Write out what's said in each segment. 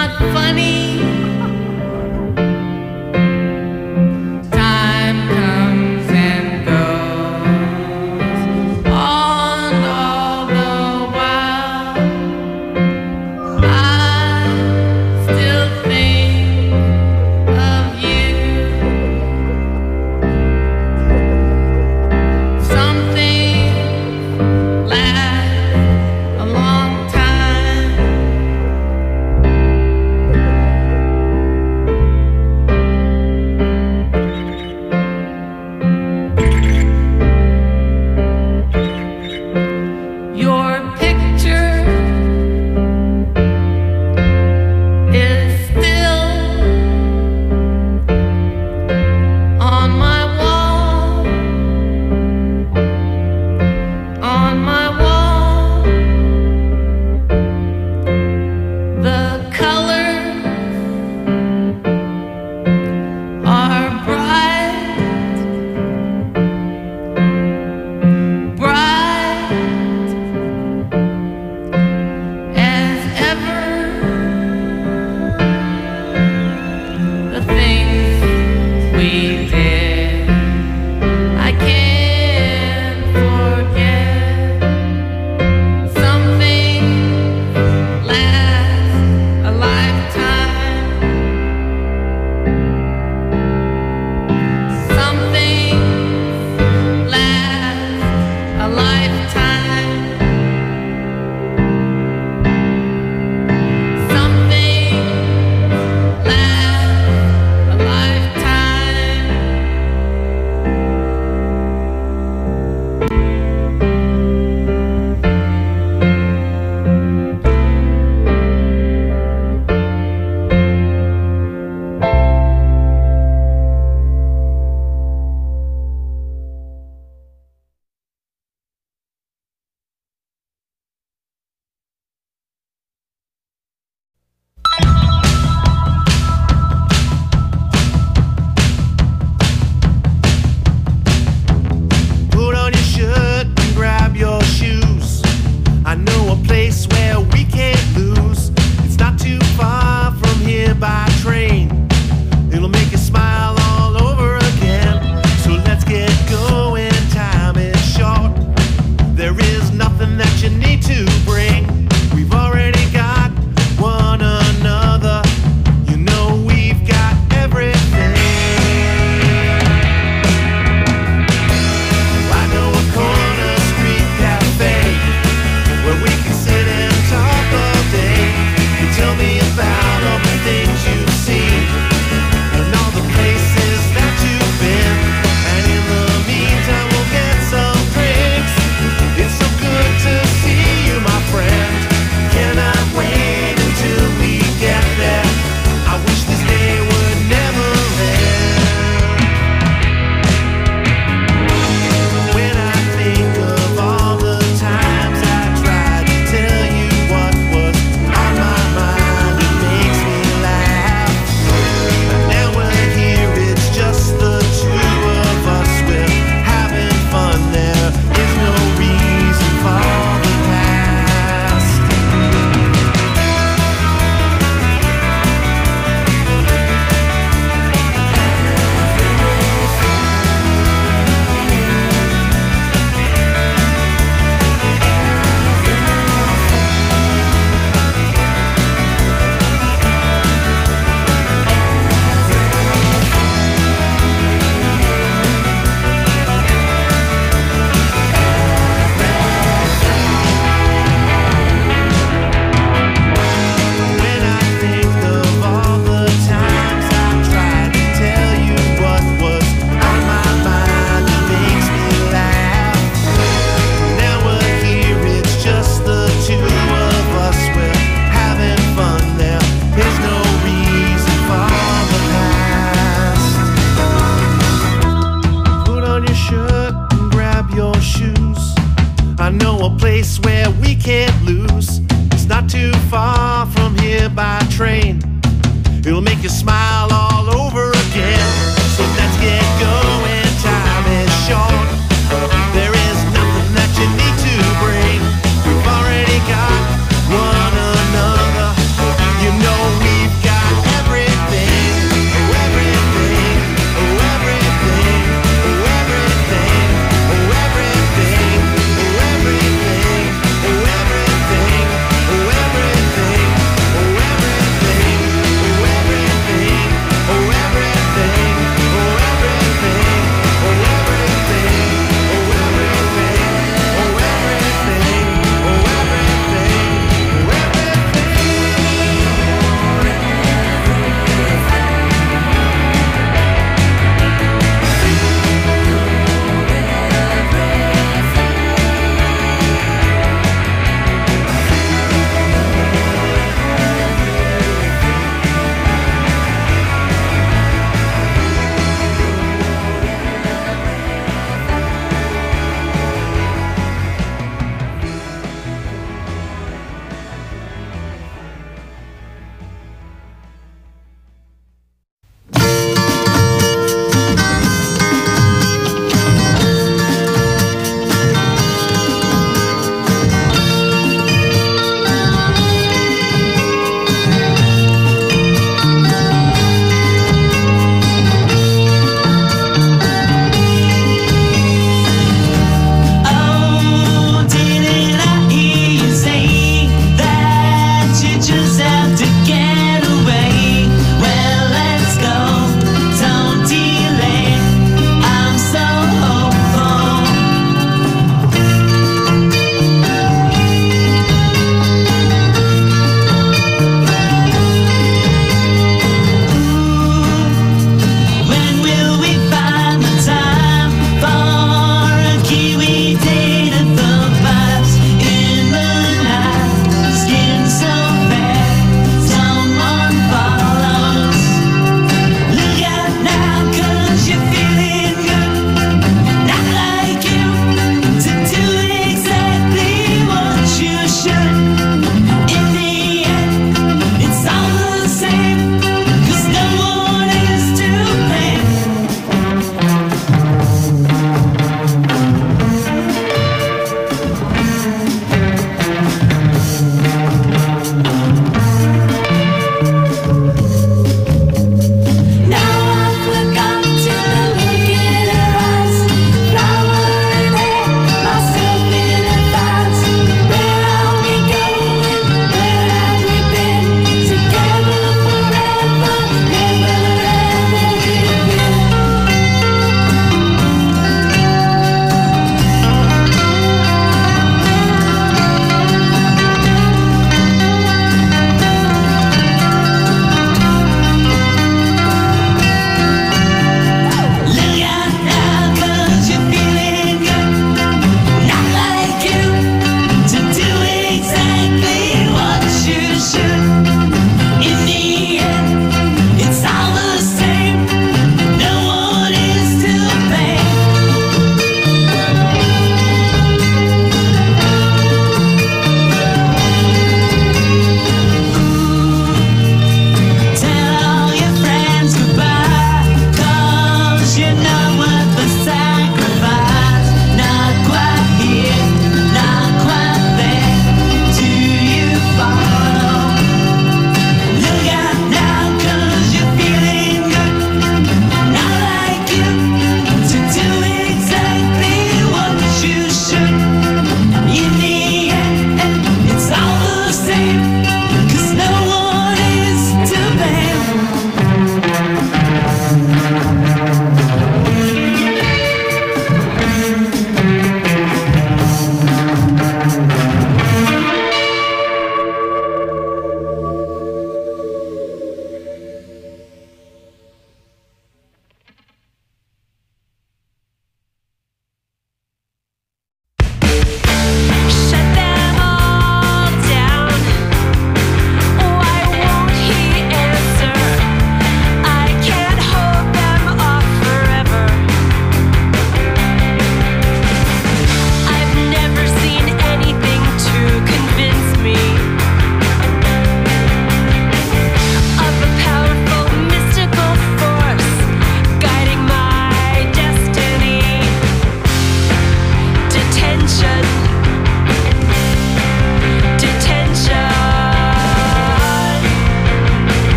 one another. You know we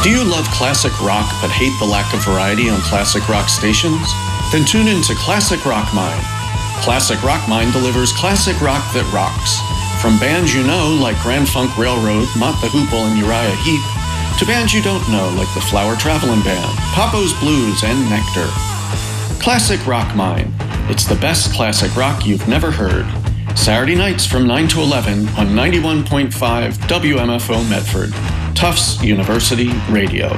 Do you love classic rock but hate the lack of variety on classic rock stations? Then tune in to Classic Rock Mind. Classic Rock Mind delivers classic rock that rocks. From bands you know like Grand Funk Railroad, Mott the Hoople, and Uriah Heep, to bands you don't know like the Flower Traveling Band, Papo's Blues, and Nectar. Classic Rock Mind. It's the best classic rock you've never heard. Saturday nights from 9 to 11 on 91.5 WMFO Medford. Tufts University Radio.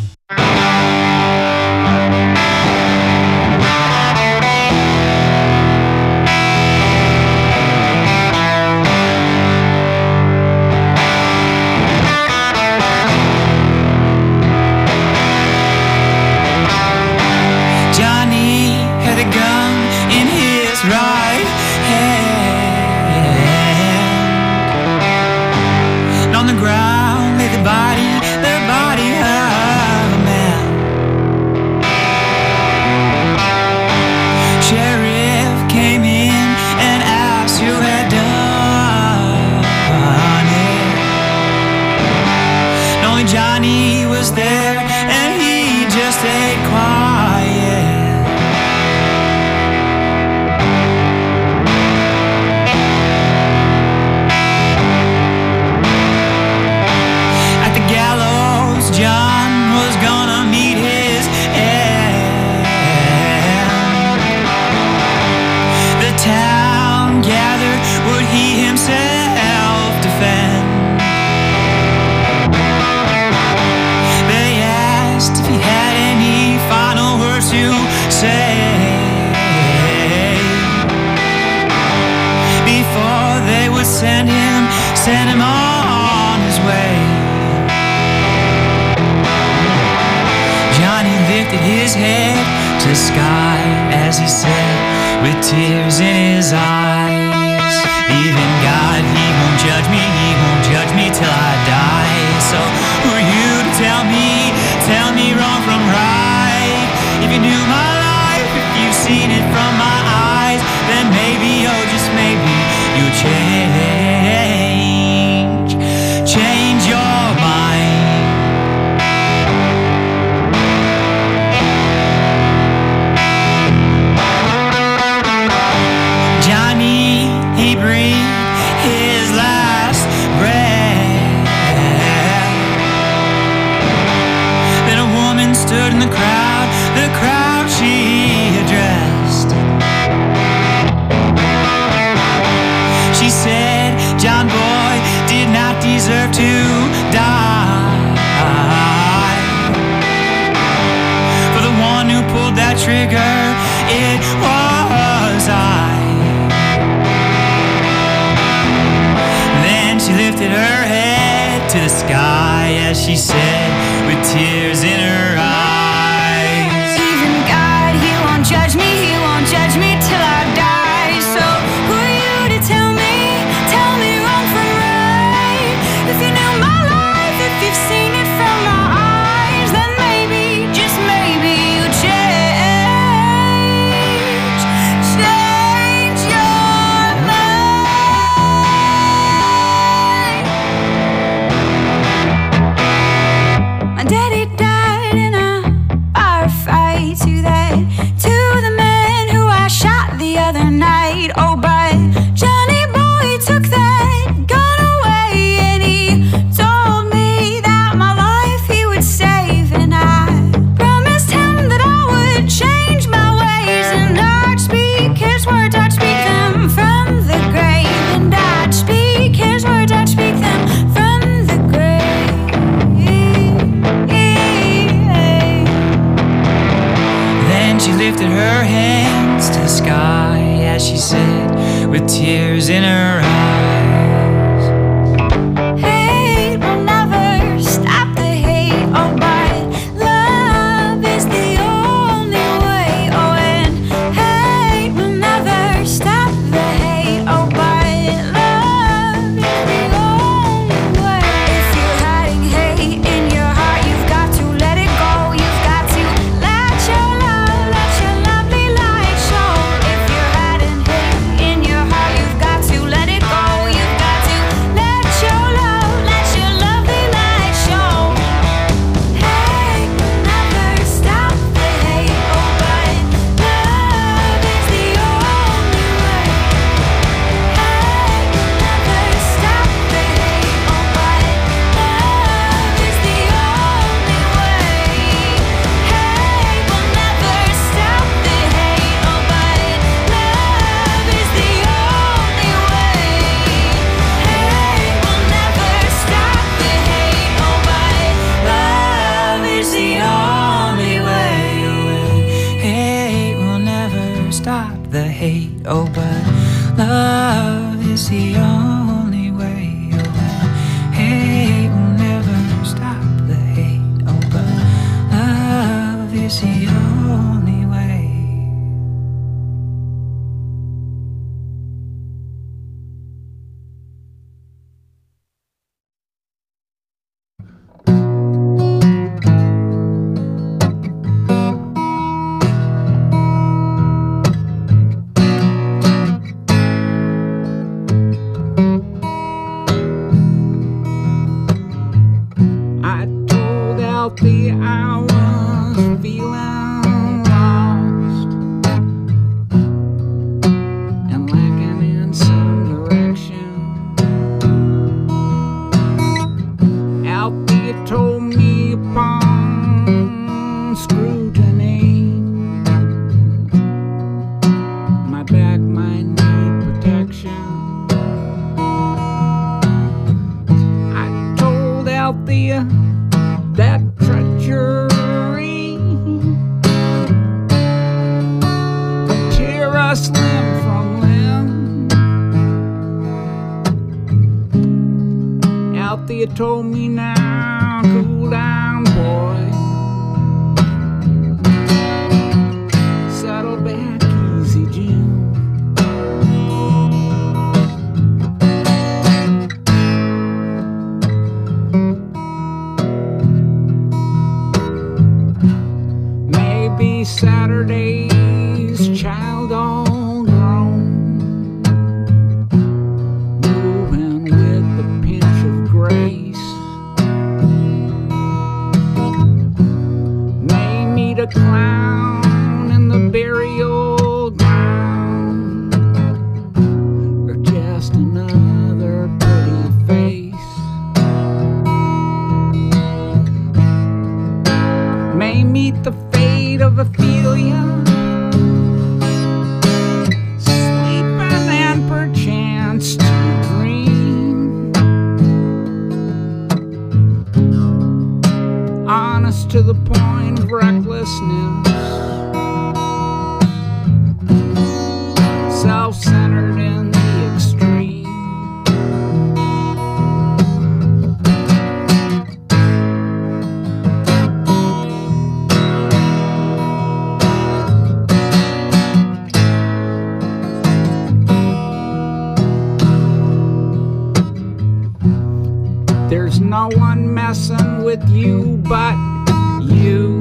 Johnny had a gun in his right hand, and on the ground lay the body of a man. Sheriff came in and asked who had done it. And only Johnny was there, and he just stayed quiet. John was gonna meet his end. The town gathered, would he himself defend? They asked if he had any final words to say before they would send him on his way. Johnny lifted his head to the sky as he said, with tears in his eyes, even God, he won't judge me till I die. So who are you to tell me wrong from right? If you knew my life, if you've seen it from my eyes, then maybe, oh just maybe, you'll change your mind. He breathed his last breath. Then a woman stood in the crowd she addressed. She said, John boy did not deserve to die. For the one who pulled that trigger, it was I. She lifted her head to the sky as she said, with tears in her eyes, even God, he won't judge me till I die. So who are you to tell me wrong from right? If you knew my life, if you've seen it from my eyes, then maybe, just maybe, you change your mind. My daddy died in a firefight. To the man who I shot the other night. Oh, but Johnny boy took that gun away, and he told me that my life he would save. And I promised him that I would change my ways, and I'd speak his words, I'd speak them from the grave. And I'd speak his words, I'd speak them from the grave. Then she lifted her hands to the sky as she said, with tears in her eyes, hate will never stop the hate. Oh, but love is the only way. Oh, and hate will never stop the hate. Oh, but love is the only way. If you're hiding hate in your heart, you've got to let it go. You've got to let your lovely light show. If you're hiding hate in your heart, you've got to let it go. Althea I was feeling lost and lacking in some direction. Althea told me upon scrutiny my back might need protection. I told Althea that treachery could tear us limb from limb. Althea told me, now cool down, boy, settle back easy, Jim. Maybe Saturday's child all grown, moving with a pinch of grace, may meet a clown in the burial ground, or just another pretty face. May meet the fate of Ophelia, sleeping and perchance to dream, honest to the point of recklessness, self-centered in the extreme. There's no one messing with you but you.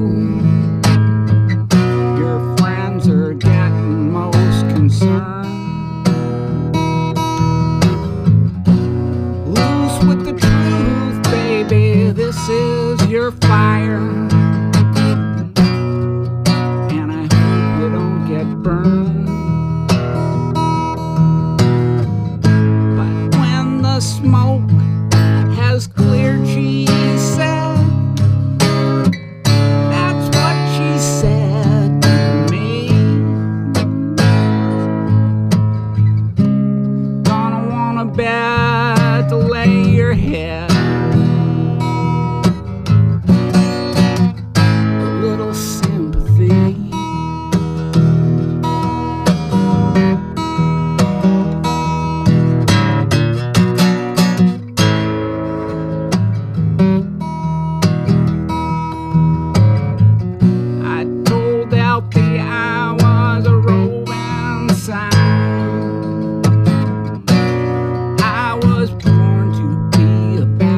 Your friends are getting most concerned. Loose with the truth, baby, this is your fire, and I hope you don't get burned. But when the smoke has cleared, she said, that's what she said to me. Gonna want a bed to lay your head, a little sympathy. Althea I was a roving sign. I was born to be a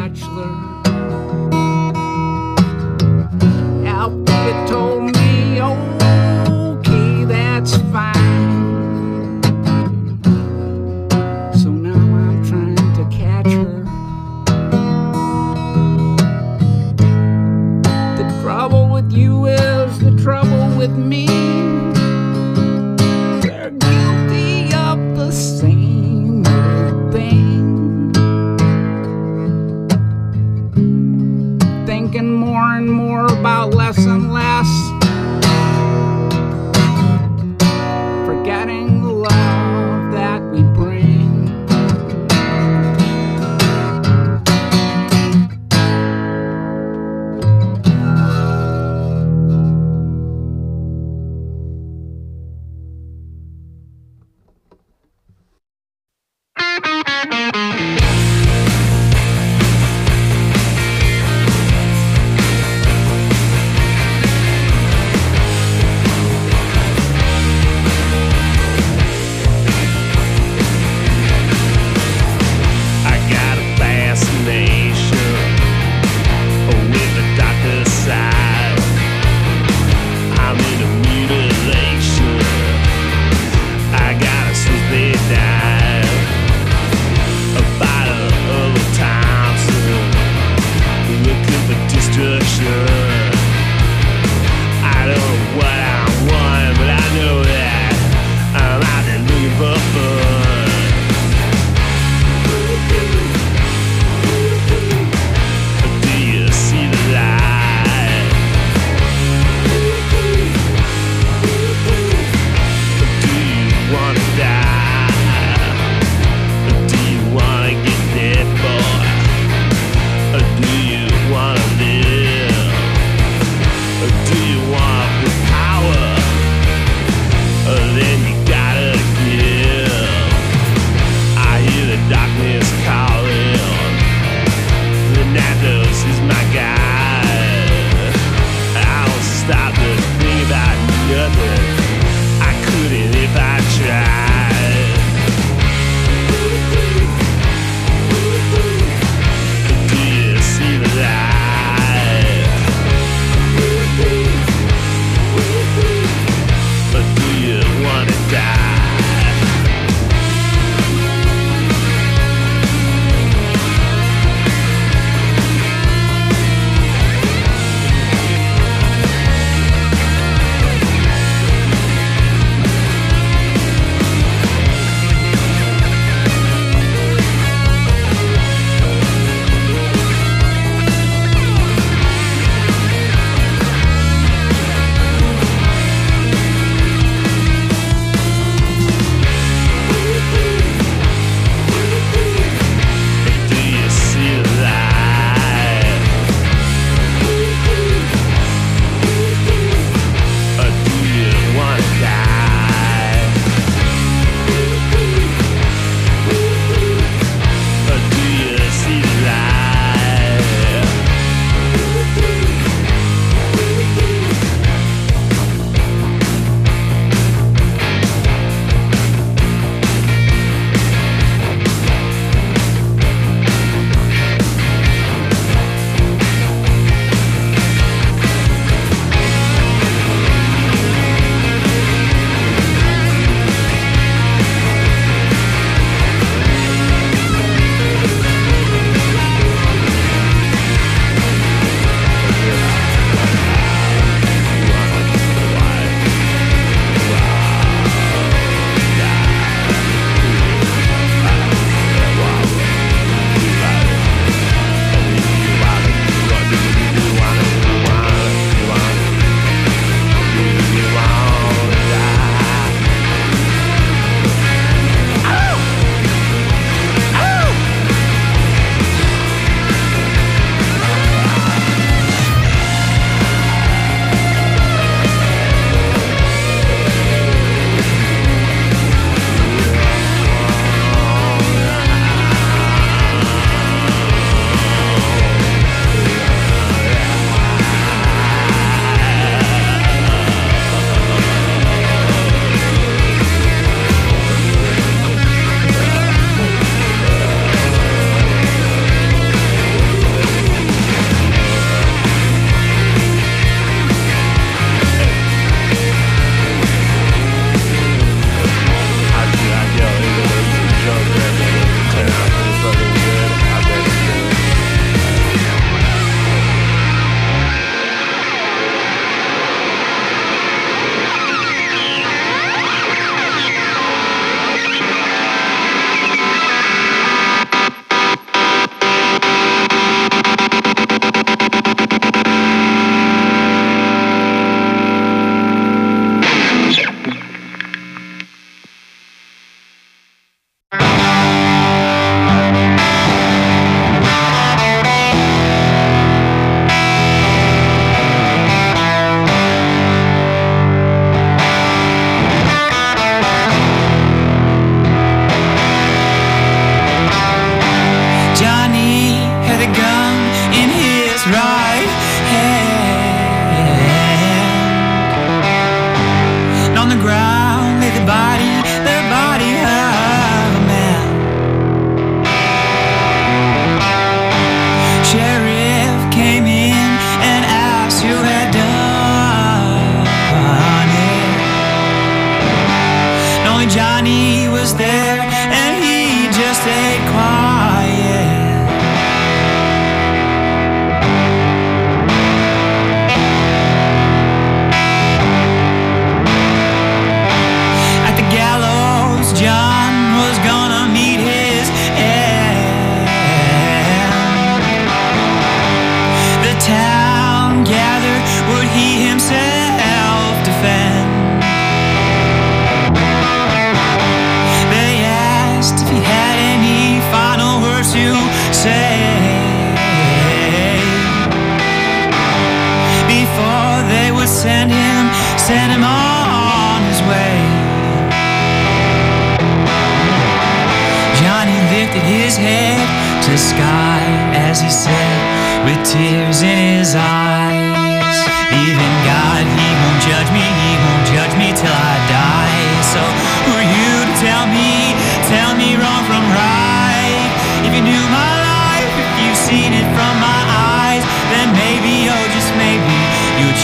his head to the sky as he said, with tears in his eyes, even God, he won't judge me till I die. So who are you to tell me wrong from right? If you knew my life, if you've seen it from my eyes, then maybe, oh just maybe, you'll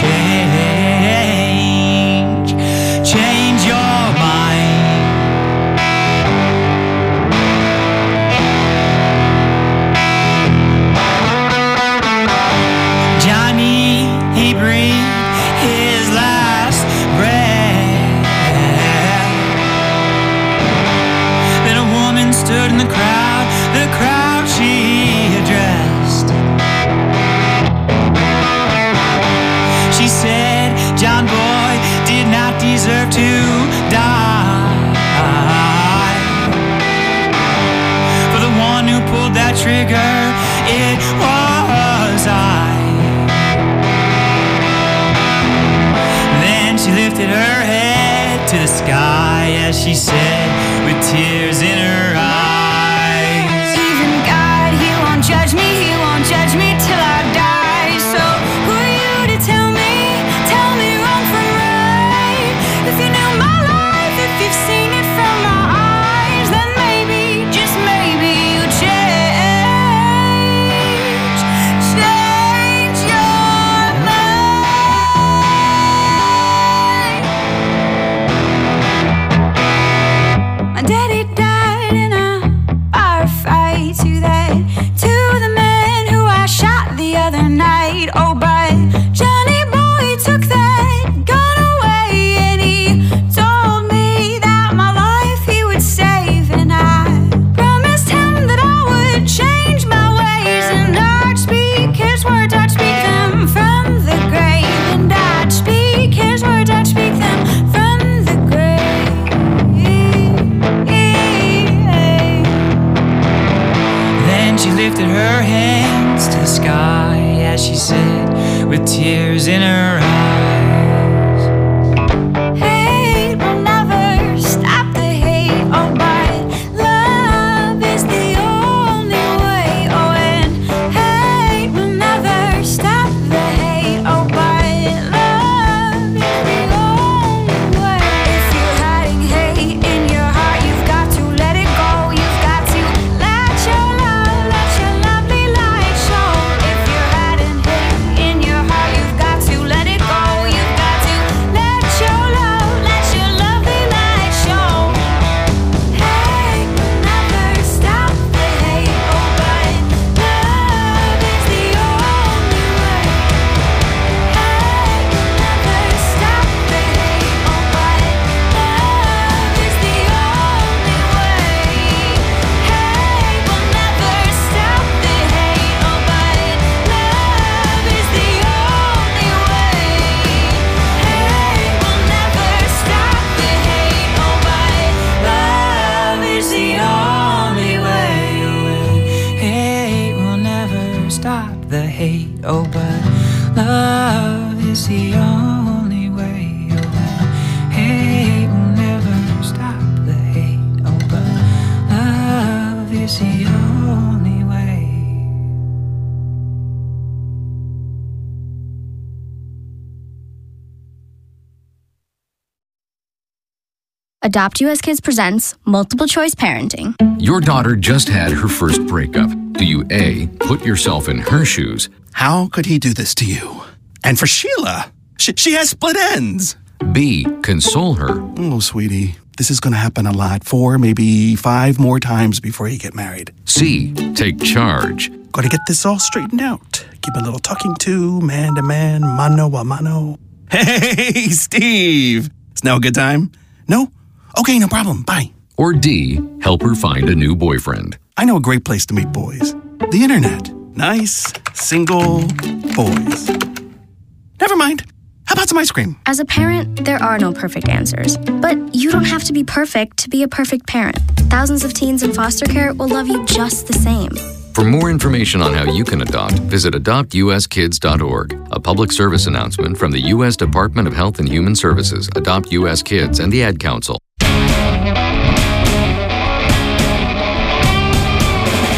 change your mind. Johnny, he breathed his last breath. Then a woman stood in the crowd she addressed. She said, John boy did not deserve to die. For the one who pulled that trigger, it was I. Then she lifted her head to the sky as she said, with tears in her eyes, even God, he won't judge me till I die. So who are you to tell me wrong from right? If you knew my life, if you've seen it from my eyes, then maybe, just maybe, you change your mind. My daddy died in a firefight to the man who I shot the other night. Oh, but Johnny boy took that gun away, and he told me that my life he would save, and I promised him that I would change my ways, and I'd speak his words, I'd speak them from the grave, and I'd speak his words, I'd speak them from the grave. Then she lifted her hands to the sky as she said, with tears in her eyes, hate will never stop the hate, oh, but love is the only way. Oh, and hate will never stop the hate, oh, but love is the only way. If you're hiding hate in your heart, you've got to let it go. You've got to let your lovely light show. If you're hiding hate in your heart, you've got to let it go. You've got to let your lovely light show. Hate will never stop the hate, oh, but love is the only way. Hate will never stop the hate, oh, but love is the only way. Hate will never stop the hate, oh, but love is the only way. Hate will never stop the hate, oh, but love is the only way. Hate will never stop the hate, oh, but love is the only way. Hate will never stop the hate, oh, but love is the only way. Adopt US Kids presents Multiple Choice Parenting. Your daughter just had her first breakup. Do you A, put yourself in her shoes? How could he do this to you? And for Sheila, she has split ends. B, console her? Oh, sweetie, this is going to happen a lot. 4, maybe 5 more times before you get married. C, take charge? Got to get this all straightened out. Give a little talking to, man, mano a mano. Hey, Steve. Is now a good time? No? Okay, no problem. Bye. Or D, help her find a new boyfriend? I know a great place to meet boys. The internet. Nice, single boys. Never mind. How about some ice cream? As a parent, there are no perfect answers. But you don't have to be perfect to be a perfect parent. Thousands of teens in foster care will love you just the same. For more information on how you can adopt, visit adoptuskids.org. A public service announcement from the U.S. Department of Health and Human Services, Adopt U.S. Kids, and the Ad Council.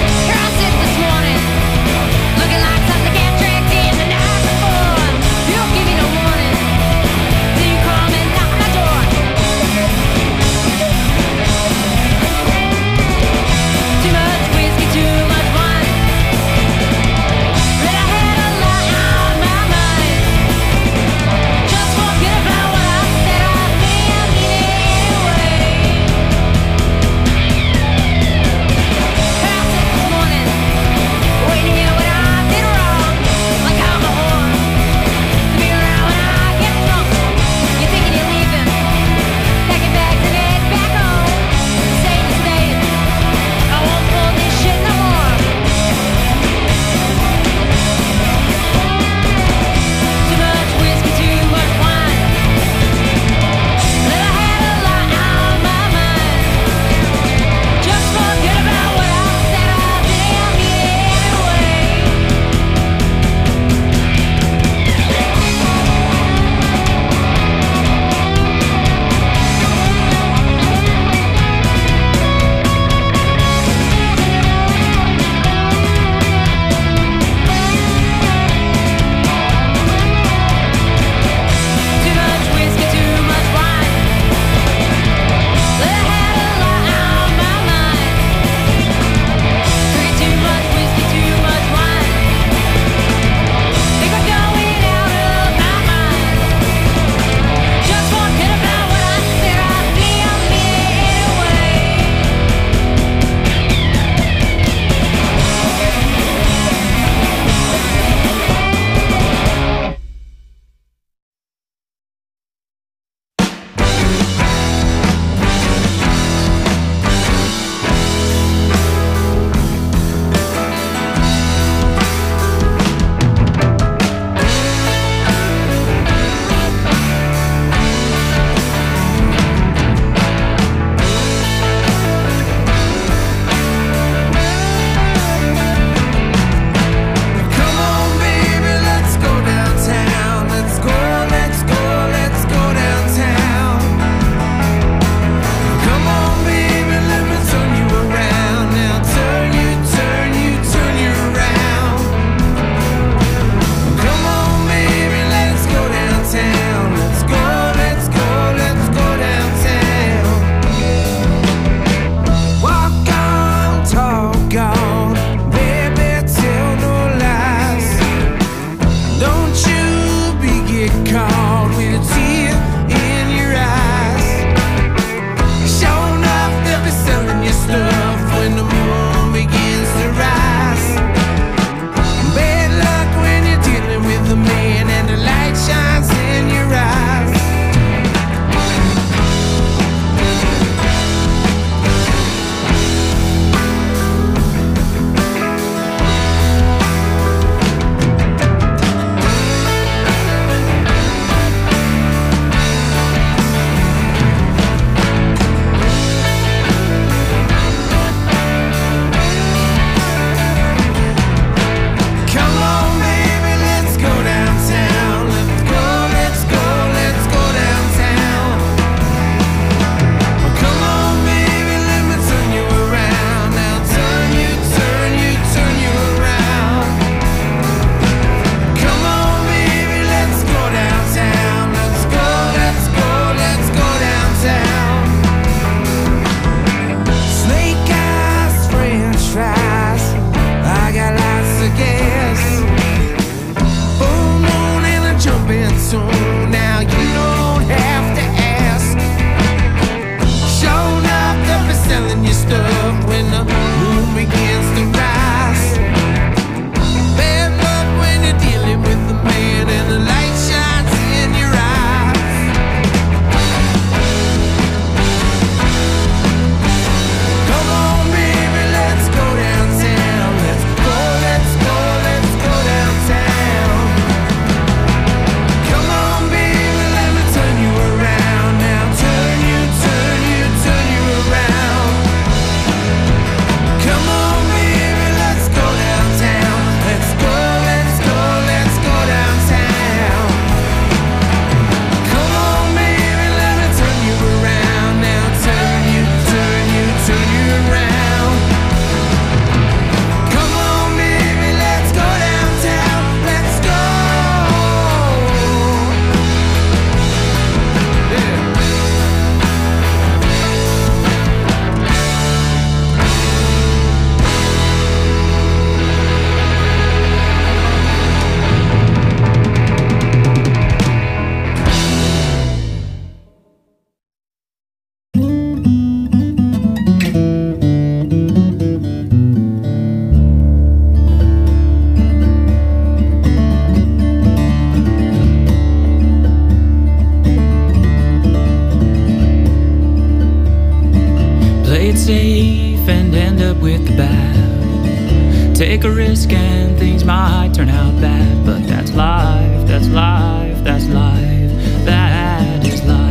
and end up with the bad. Take a risk and things might turn out bad, but that's life, that's life, that's life, that is life.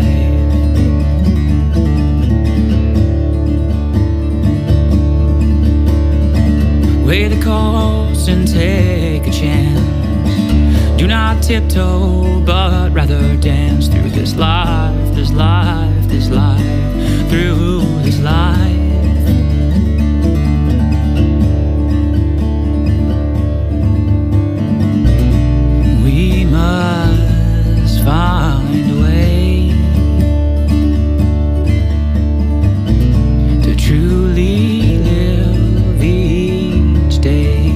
Weigh the cost and take a chance. Do not tiptoe, but rather dance through this life, this life, this life, through this life. We must find a way to truly live each day.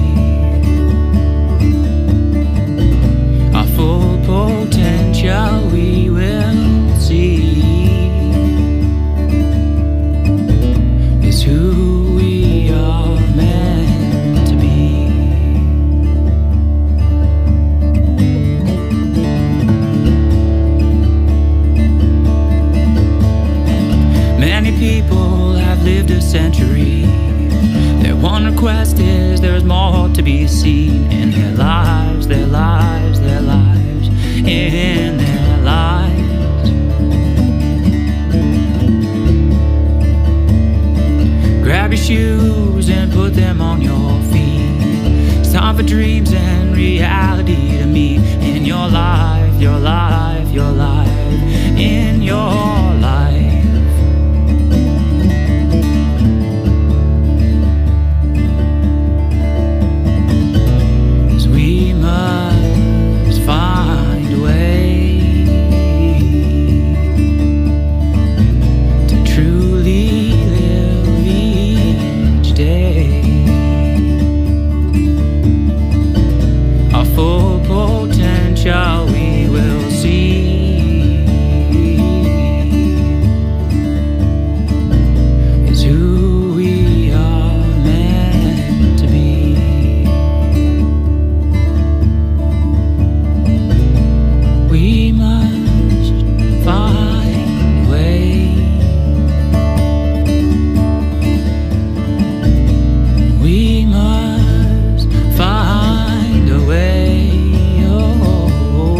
Our full potential we will see is who we are meant to be. Many people have lived a century. Their one request is there's more to be seen in their lives, their lives, their lives, in their lives. Grab your shoes and put them on your feet. It's time for dreams and reality to meet in your life, your life, your life, in your life. 'Cause we must find a way to truly live each day. Our full potential we will see is who we are meant to be. We must find a way. We must find a way. Oh,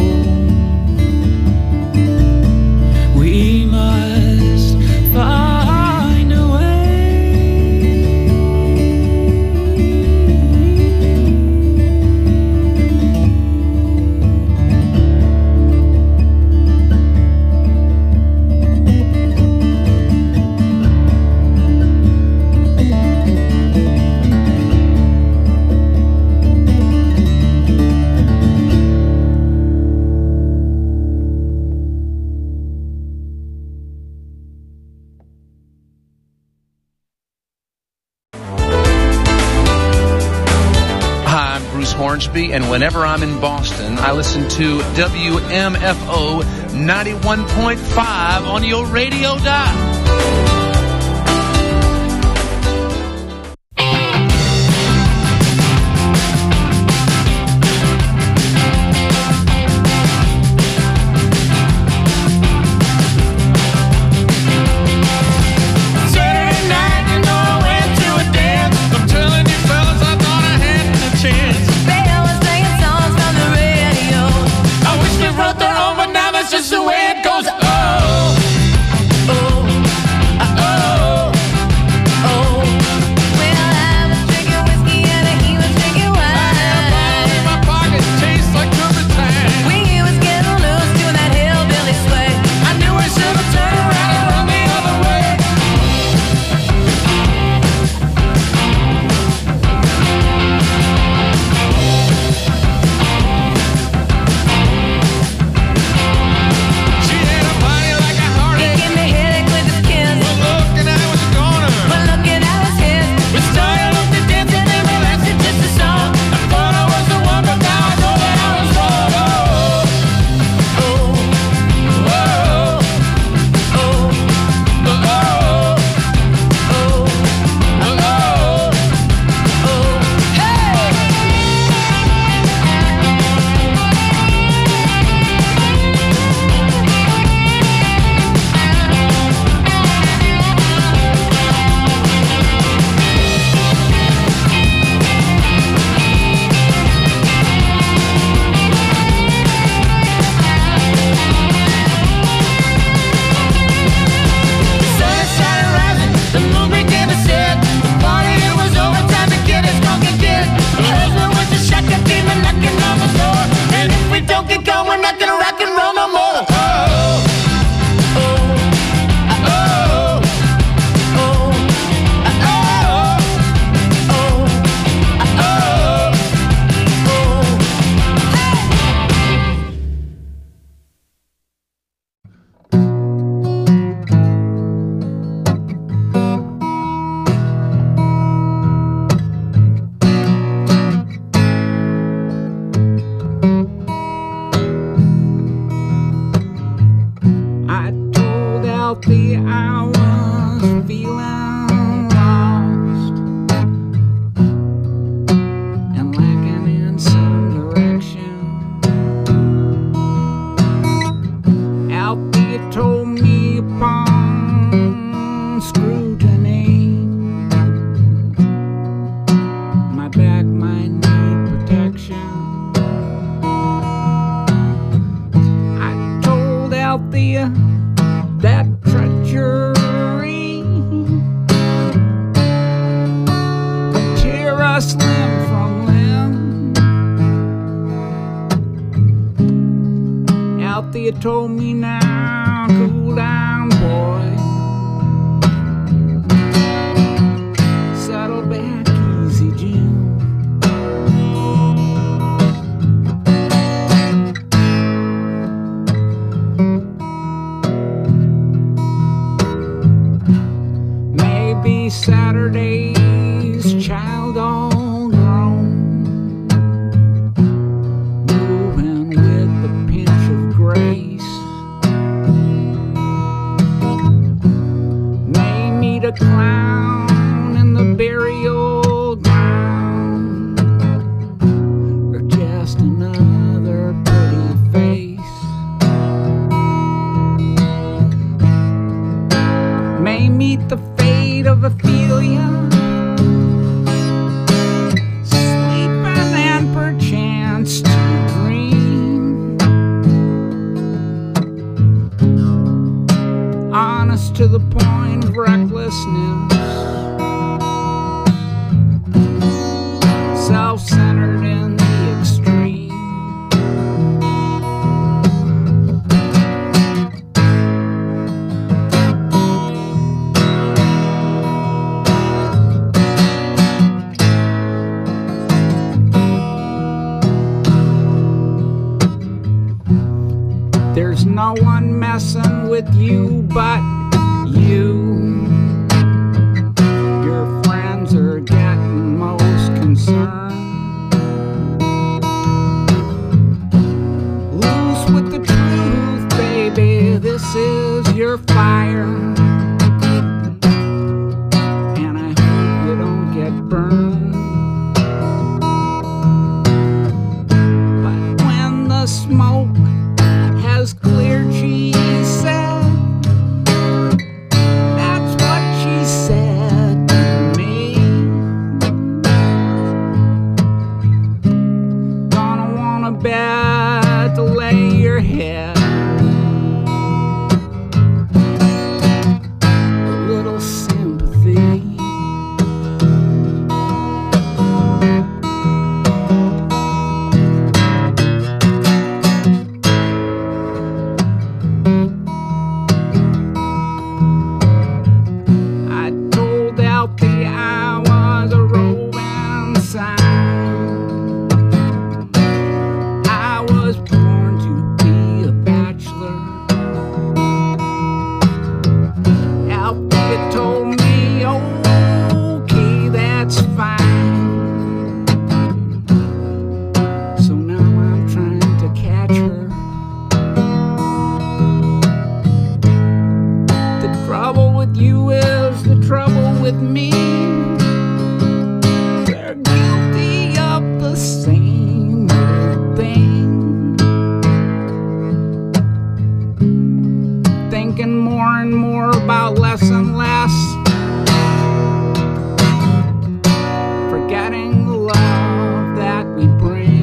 we must find a way. Hi, I'm Bruce Hornsby, and whenever I'm in Boston, I listen to WMFO 91.5 on your radio dial. Saturday night, you know I went to a dance. I'm telling you fellas, I thought I had a chance. Radio was playing songs from the radio. I wish they wrote their own, but now that's just the way it goes. Oh, Oh, that you told me now. Cool down, boy. Settle back easy, Jim. Maybe Saturday's child all grown, moving with a pinch of grace. May meet a clown in the burial ground, or just another pretty face. May meet the fate of Ophelia, sleeping and perchance to dream, honest to the point of recklessness, self-centered in the extreme. There's no one messing with you but you. Your friends are getting most concerned. Loose with the truth, baby, this is your fire. And I hope you don't get burned. But when the smoke has cleared, she said, that's what she said to me. Gonna want a bed to lay your head, a little sympathy. I told Alfie I was a roving sign. I was born to be a bachelor. Alfie told me, okay, that's fine. So now I'm trying to catch her. The trouble with you is the trouble with me. We're guilty of the same thing. Thinking more and more about less and less. Forgetting the love that we bring.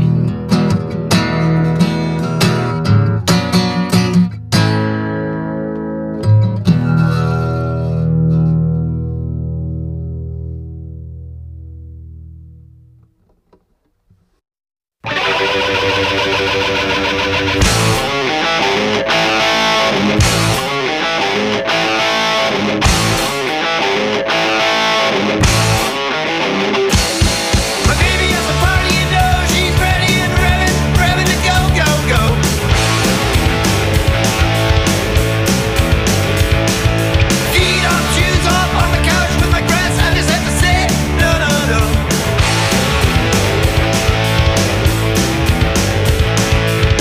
My baby has a party, you know she's ready and revving to go, go, go. Feet off, shoes off, on the couch with my grass. I just have to say, no, no, no.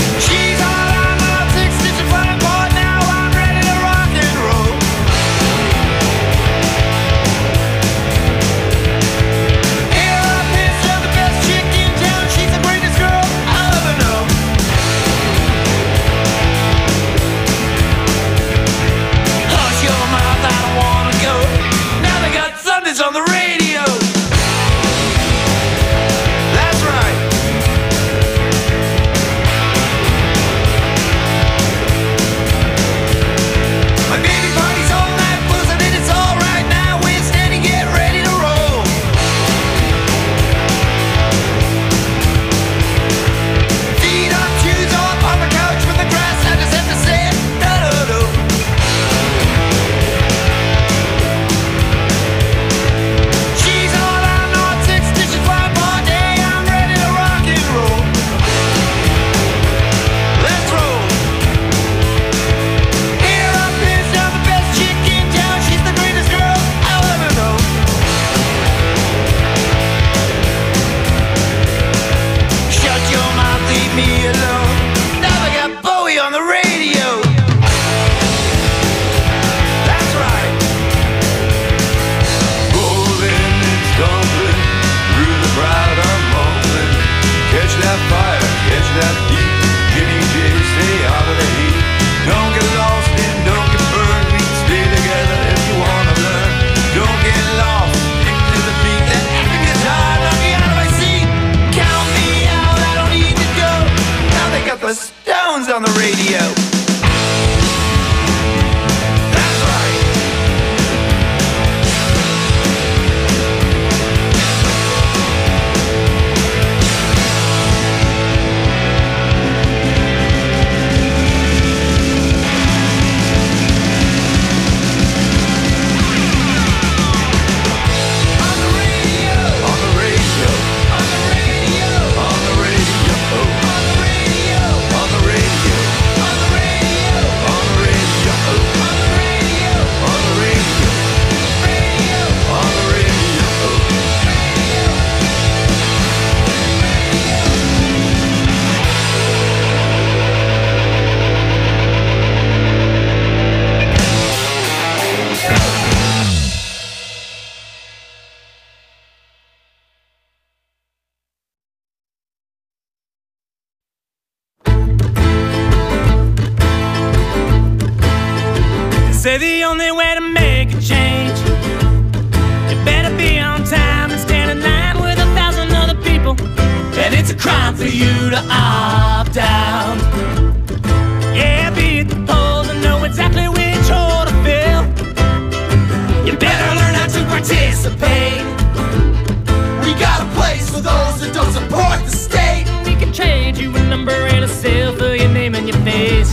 say the only way to make a change, you better be on time and stand in line with 1,000 other people. And it's a crime for you to opt out. Yeah, be at the polls and know exactly which hole to fill. You better learn how to participate. We got a place for those that don't support the state. We can trade you a number and a cell for your name and your face.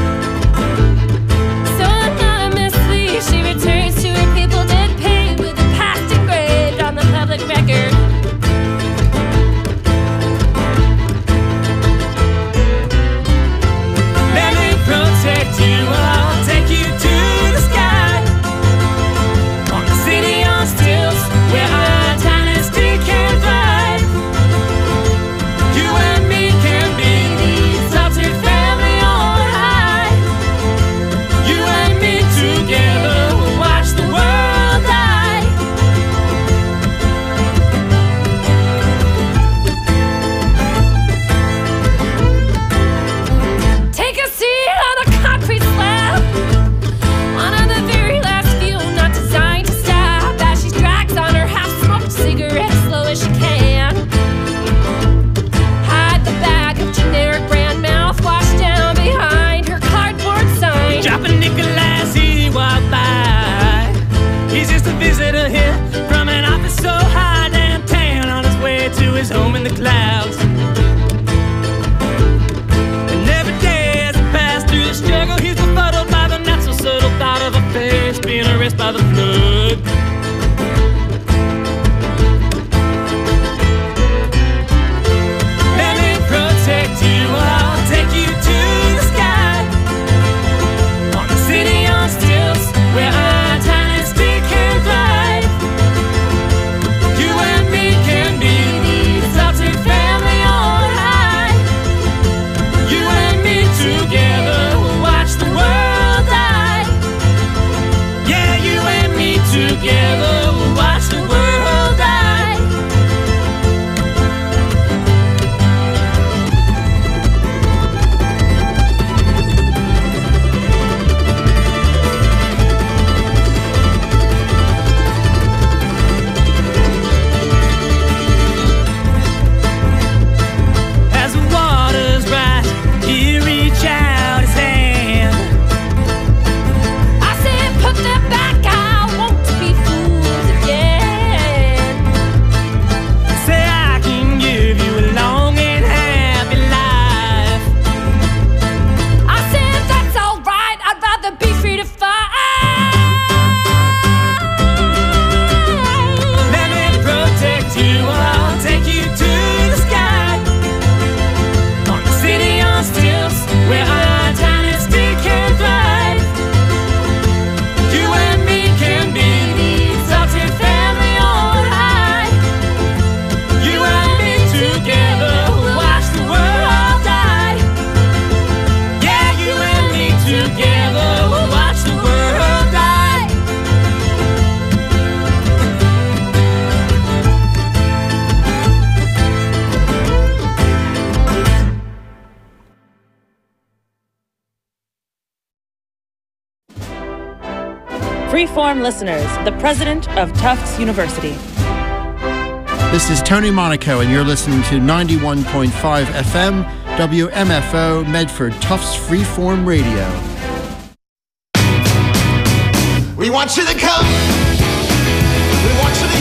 So anonymously, she returns to her people dead paid with a past engraved on the public record. Let me protect you, I'll take you to the sky. On the city on stilts, where our dynasty can thrive. You and me can be the exalted family on high. You and me together will watch the world die. Take a seat on a concrete slab. One of the very last few not designed to stab. As she drags on her half-smoked cigarette slow as she can. Hide the bag of generic brand mouthwash down behind her cardboard sign. Drop a nickel as he walked by. He's just a visitor here from an office so high downtown, on his way to his home in the clouds. And every day as he passed through the struggle, he's befuddled by the not so subtle thought of a face being erased by the flood. Let me protect you, I'll take you to the sky. On the city on stilts, where our dynasty can thrive. You and me can be the exalted family on high. You and me together will watch the world die. Yeah, you and me together will watch the world die. As the waters rise, he reach out his hand. I said, put that back, I want to be fooled again. Say I can give you a long and happy life. I said, that's alright, I'd rather be free to fight. Let me protect you, I'll take you to the sky. On the city on stilts, where our dynasty can thrive. You and me can be the exalted family on high. You and me together will watch the world die. Yeah, you and me together will watch the world die. Freeform listeners, the president of Tufts University. This is Tony Monaco, and you're listening to 91.5 FM, WMFO, Medford, Tufts Freeform Radio. We want you to come. We want you to